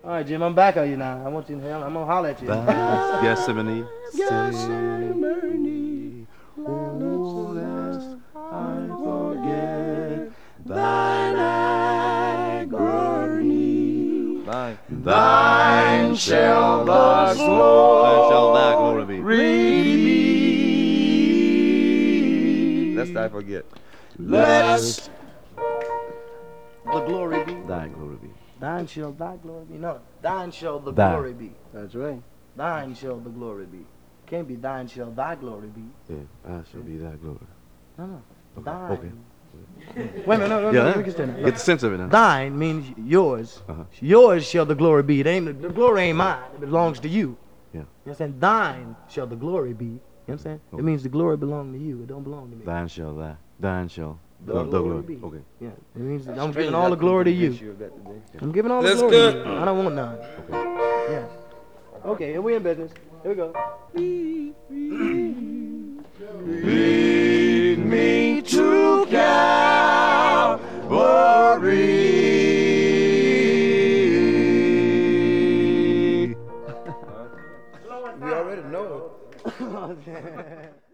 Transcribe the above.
All right, Jim, I'm back on you now. I want you to. I'm gonna holler at you. Gethsemane. Gethsemane. Oh, lest I forget thine agony. Thine shall the glory be. Lest I forget. Lest the glory be. Thine glory be. Thine shall thy glory be. No, thine shall the Thine. glory be. That's right. Thine shall the glory be. Can't be thine shall thy glory be. Yeah, I shall be thy glory. No. Okay. Thine. Okay. Wait a minute, no, Yeah, let me get that. get the sense of it now. Thine means yours. Uh-huh. Yours shall the glory be. It ain't, the glory ain't mine. It belongs to you. Yeah. You know what I'm saying? Thine shall the glory be. You know what I'm saying? Okay. It means the glory belongs to you. It don't belong to me. Thine shall The the glory glory. be. Okay. Yeah. It means that I'm giving all the glory to you. I'm giving all the That's glory good. to you. I don't want none. Okay. Yes. Okay, and we in business. Here we go. Lead me to Calvary. You already know it.